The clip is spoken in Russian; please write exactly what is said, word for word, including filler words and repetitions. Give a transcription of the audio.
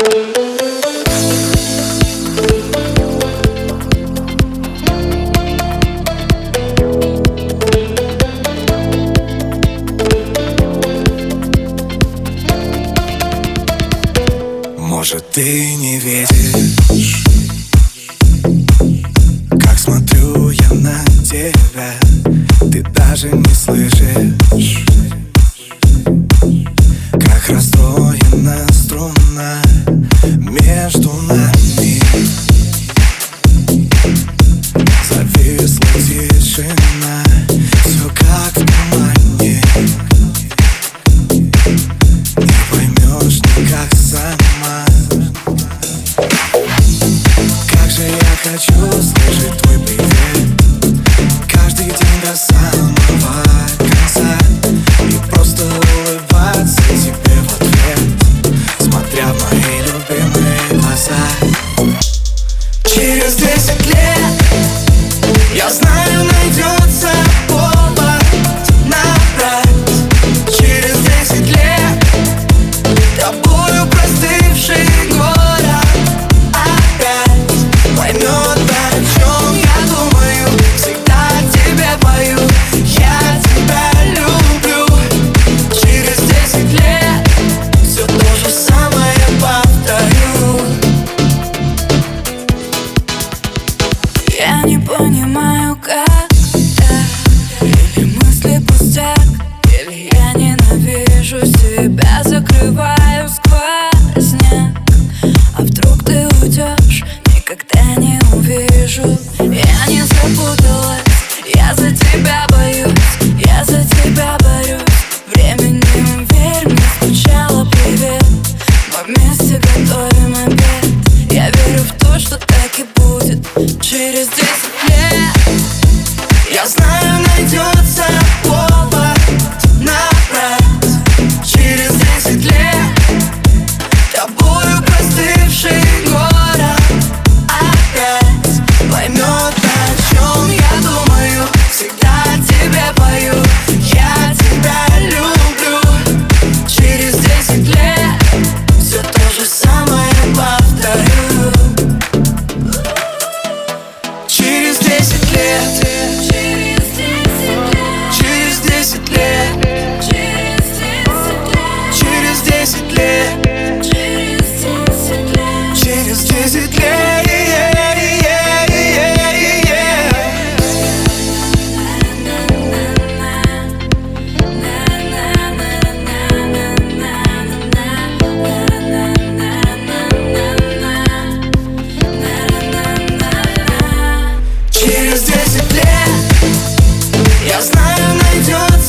Может, ты не видишь, как смотрю я на тебя. Ты даже не слышишь, как расстроена струна между нами. Зависла тишина, все как в тумане. Не поймешь никак сама. Как же я хочу слышать твой привет каждый день до самого конца и просто улыбаться тебе в ответ, смотря в мои любимые глаза. Через десять лет, я знаю, найдется повод набрать. Через десять лет тобою простывший город опять поймет, о чем я думаю. Всегда тебе пою, я тебя люблю. Через десять лет все то же самое повторю. Я не понимаю, как так. Или мысли пустяк, или я ненавижу себя, закрываю сквозняк. А вдруг ты уйдешь, никогда не увижу. Я не запуталась, я за тебя боюсь, я за тебя борюсь. Временем, верь мне, скучала, привет. Мы вместе готовим обед. Я верю в то, что так и будет. Через десять лет, я знаю, найдется повод набрать. Через десять лет тобою простывший город опять поймет, о чем я думаю. Всегда тебе пою, я тебя люблю. Через десять лет все то же самое повторю. Через десять лет, через десять лет, через десять лет, через десять лет. Через десять лет, я знаю, найдется